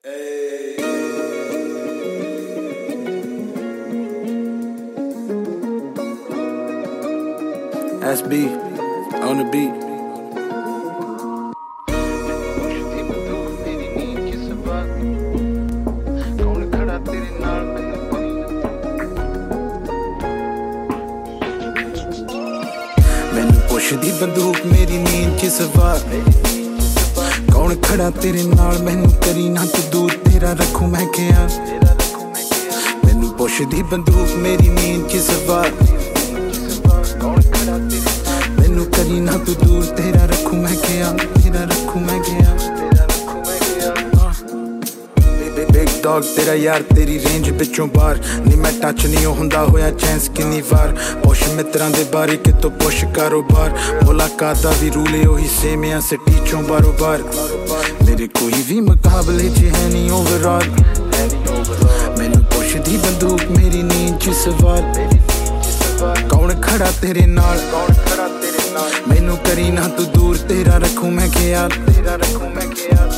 SB on the beat. ਮੈਨੂੰ ਪੁੱਛਦੀ ਬੰਦੂਕ ਮੇਰੀ ਨੀਂਦ 'ਚ ਸਵਾਰ ਕੌਣ ਖੜਾ ਤੇਰੇ ਨਾਲ ਮੈਨੂੰ ਕਰੀ ਨਾ ਤੂੰ ਦੂਰ ਤੇਰਾ ਰੱਖੂ ਮੈਂ ਕਿਹਾ ਮੈਨੂੰ ਪੁੱਛਦੀ ਬੰਦੂਕ ਮੇਰੀ ਨੀਂਦ 'ਚ ਸਵਾਰ ਕੌਣ ਖੜਾ ਤੇਰੇ ਮੈਨੂੰ ਕਰੀ ਨਾ ਤੂੰ ਦੂਰ ਤੇਰਾ ਰੱਖੂ ਮੈਂ ਕਿਹਾ ਤੇਰਾ ਰੱਖੂ ਮੈਂ ਕਿਹਾ ਬਿਗ ਡੌਗ ਤੇਰਾ ਯਾਰ ਤੇਰੀ ਰੇਂਜ ਵਿੱਚੋਂ ਬਾਹਰ ਨੀ ਮੈਂ ਟੱਚ ਨਹੀਂ ਹੁੰਦਾ ਹੋਇਆ ਚੈਂਸ ਕਿੰਨੀ ਵਾਰ ਪੁੱਛ ਮਿੱਤਰਾਂ ਦੇ ਬਾਰੇ ਕਿਤੋਂ ਪੁੱਛ ਕਾਰੋਬਾਰ ਮੁਲਾਕਾਤ ਦਾ ਵੀ ਰੂਲ ਉਹੀ ਸੇਮ ਆ ਸਿਟੀ ਚੋਂ ਬਾਰੋਬਾਰ ਮੇਰੇ ਕੋਈ ਵੀ ਮੁਕਾਬਲੇ 'ਚ ਹੈ ਨਹੀਂ ਓਵਰਆਲ ਮੈਨੂੰ ਪੁੱਛਦੀ ਬੰਦੂਕ ਮੇਰੀ ਨੀਂਦ 'ਚ ਸਵਾਲ ਕੌਣ ਖੜਾ ਤੇਰੇ ਨਾਲ ਮੈਨੂੰ ਕਰੀ ਨਾ ਤੂੰ ਦੂਰ ਤੇਰਾ ਰੱਖੂ ਮੈਂ ਖਿਆਲ ਤੇਰਾ ਰੱਖੂ ਮੈਂ ਖਿਆਲ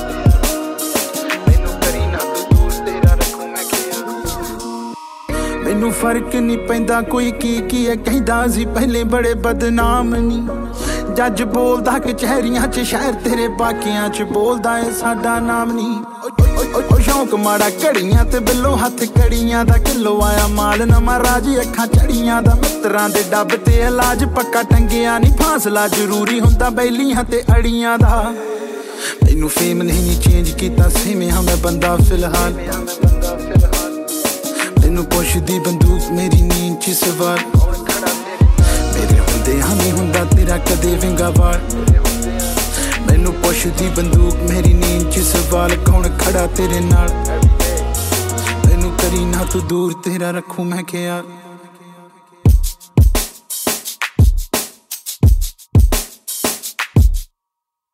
ਮੈਨੂੰ ਫਰਕ ਨਹੀਂ ਪੈਂਦਾ ਕੋਈ ਕੀ ਹੈ ਕਹਿੰਦਾ ਸੀ ਪਹਿਲੇ ਬੜੇ ਬਦਨਾਮ ਨੀ ਜੱਜ ਬੋਲਦਾ ਕਚਹਿਰੀਆਂ 'ਚ ਸ਼ਹਿਰ ਤੇਰੇ ਬਾਕੀਆਂ 'ਚ ਬੋਲਦਾ ਏ ਸਾਡਾ ਨਾਮ ਨੀ ਓ ਸ਼ੌਂਕ ਮਾੜਾ ਘੜੀਆਂ ਤੇ ਬਿੱਲੋ ਹੱਥ ਕੜੀਆਂ ਦਾ ਕਿਲੋ ਆਇਆ ਮਾਲ ਨਵਾਂ ਰਾਜੀ ਅੱਖਾਂ ਚੜੀਆਂ ਦਾ ਮਿੱਤਰਾਂ ਦੇ ਡੱਬ ਤੇ ਇਲਾਜ ਪੱਕਾ ਟੰਗਿਆ ਨੀ ਫਾਸਲਾ ਜ਼ਰੂਰੀ ਹੁੰਦਾ ਬੈਲੀਆਂ ਤੇ ਅੜੀਆਂ ਦਾ ਮੈਨੂੰ ਫੇਮ ਨਹੀਂ ਚੇਂਜ ਕੀਤਾ ਸੇਵੇਂ ਹਾਂ ਮੈਂ ਬੰਦਾ ਫਿਲਹਾਲ ਮੈਨੂੰ ਪੁੱਛਦੀ ਬੰਦੂਕ ਮੇਰੀ ਨੀਂਦ 'ਚ ਸਵਾਰ ਮੇਰੇ ਹੁੰਦਿਆਂ ਨਹੀਂ ਹੁੰਦਾ ਤੇਰਾ ਕਦੇ ਵਿੰਗਾ ਵਾਲ ਮੈਨੂੰ ਪੁੱਛਦੀ ਬੰਦੂਕ ਮੇਰੀ ਨੀਂਦ 'ਚ ਸਵਾਲ ਕੌਣ ਖੜਾ ਤੇਰੇ ਨਾਲ ਮੈਨੂੰ ਕਰੀ ਨਾ ਤੂੰ ਦੂਰ ਤੇਰਾ ਰੱਖੂ ਮੈਂ ਖਿਆਲ